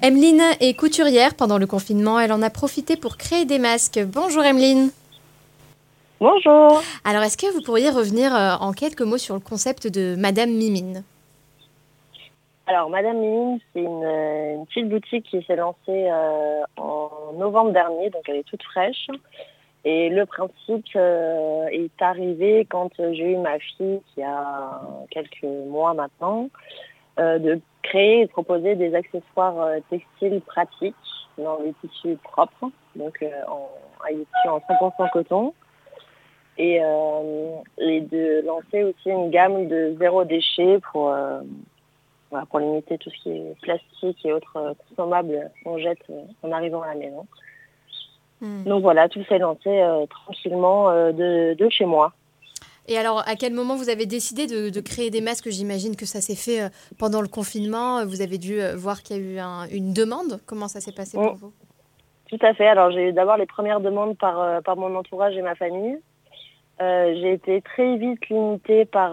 Emeline est couturière pendant le confinement. Elle en a profité pour créer des masques. Bonjour Emeline. Bonjour. Alors, est-ce que vous pourriez revenir en quelques mots sur le concept de Madame Mimine? Alors, Madame Mimine, c'est une petite boutique qui s'est lancée en novembre dernier, donc elle est toute fraîche. Et le principe est arrivé quand j'ai eu ma fille, qui a quelques mois maintenant, de créer et de proposer des accessoires textiles pratiques dans des tissus propres, donc issus en 100% coton. Et de lancer aussi une gamme de zéro déchet pour limiter tout ce qui est plastique et autres consommables qu'on jette en arrivant à la maison. Donc voilà, tout s'est lancé tranquillement de chez moi. Et alors, à quel moment vous avez décidé de créer des masques? J'imagine que ça s'est fait pendant le confinement. Vous avez dû voir qu'il y a eu une demande. Comment ça s'est passé pour vous? Tout à fait. Alors, j'ai eu d'abord les premières demandes par mon entourage et ma famille. J'ai été très vite limitée par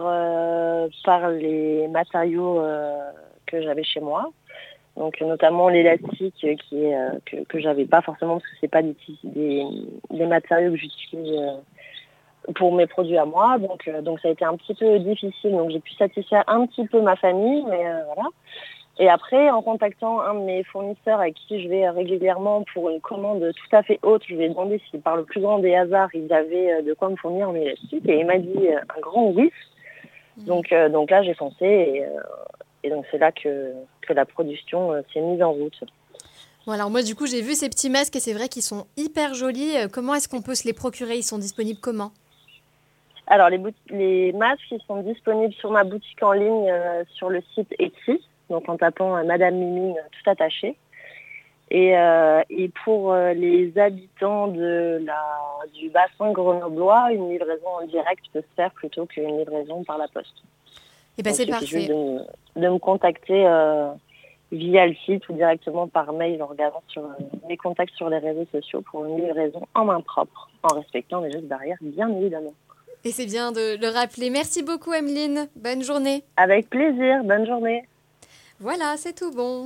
les matériaux que j'avais chez moi. Donc notamment l'élastique que j'avais pas forcément parce que c'est pas des matériaux que j'utilise pour mes produits à moi. Donc ça a été un petit peu difficile. Donc j'ai pu satisfaire un petit peu ma famille, mais voilà. Et après, en contactant un de mes fournisseurs avec qui je vais régulièrement pour une commande tout à fait haute, je lui ai demandé si par le plus grand des hasards, ils avaient de quoi me fournir en élastique. Et il m'a dit un grand oui. Donc là, j'ai foncé et donc c'est là que la production s'est mise en route. Bon, alors moi, du coup, j'ai vu ces petits masques et c'est vrai qu'ils sont hyper jolis. Comment est-ce qu'on peut se les procurer? Ils sont disponibles comment? Alors, les masques, ils sont disponibles sur ma boutique en ligne sur le site Etsy. Donc en tapant Madame Mimine tout attaché. Et pour les habitants du bassin grenoblois, une livraison en direct peut se faire plutôt qu'une livraison par la poste. Eh ben, Donc c'est il suffit parfait. juste de me contacter via le site ou directement par mail en regardant sur mes contacts sur les réseaux sociaux pour une livraison en main propre, en respectant les gestes barrières, bien évidemment. Et c'est bien de le rappeler. Merci beaucoup, Emeline. Bonne journée. Avec plaisir, bonne journée. Voilà, c'est tout bon.